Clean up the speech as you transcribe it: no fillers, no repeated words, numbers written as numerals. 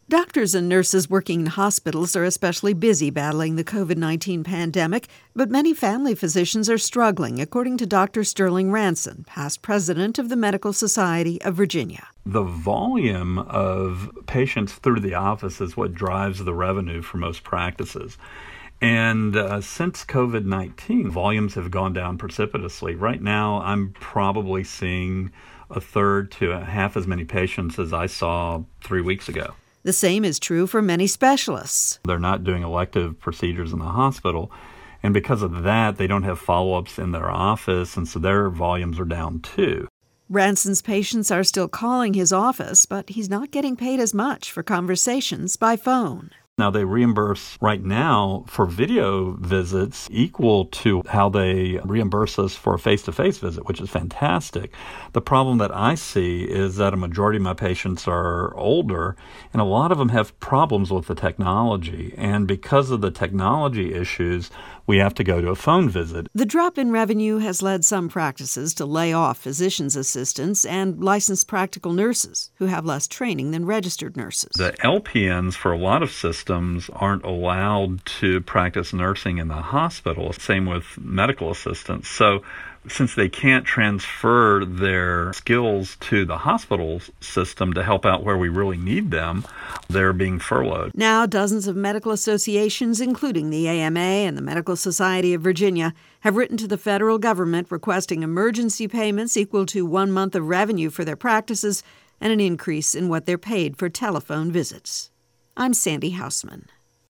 Doctors and nurses working in hospitals are especially busy battling the COVID-19 pandemic, but many family physicians are struggling, according to Dr. Sterling Ranson, past president of the Medical Society of Virginia. The volume of patients through the office is what drives the revenue for most practices. And since COVID-19, volumes have gone down precipitously. Right now, I'm probably seeing a third to a half as many patients as I saw 3 weeks ago. The same is true for many specialists. They're not doing elective procedures in the hospital, and because of that, they don't have follow-ups in their office, and so their volumes are down too. Ranson's patients are still calling his office, but he's not getting paid as much for conversations by phone. Now, they reimburse right now for video visits equal to how they reimburse us for a face-to-face visit, which is fantastic. The problem that I see is that a majority of my patients are older, and a lot of them have problems with the technology. And because of the technology issues, we have to go to a phone visit. The drop in revenue has led some practices to lay off physician's assistants and licensed practical nurses who have less training than registered nurses. The LPNs for a lot of systems aren't allowed to practice nursing in the hospital. Same with medical assistants. So since they can't transfer their skills to the hospital system to help out where we really need them, they're being furloughed. Now, dozens of medical associations, including the AMA and the Medical Society of Virginia, have written to the federal government requesting emergency payments equal to 1 month of revenue for their practices and an increase in what they're paid for telephone visits. I'm Sandy Hausman.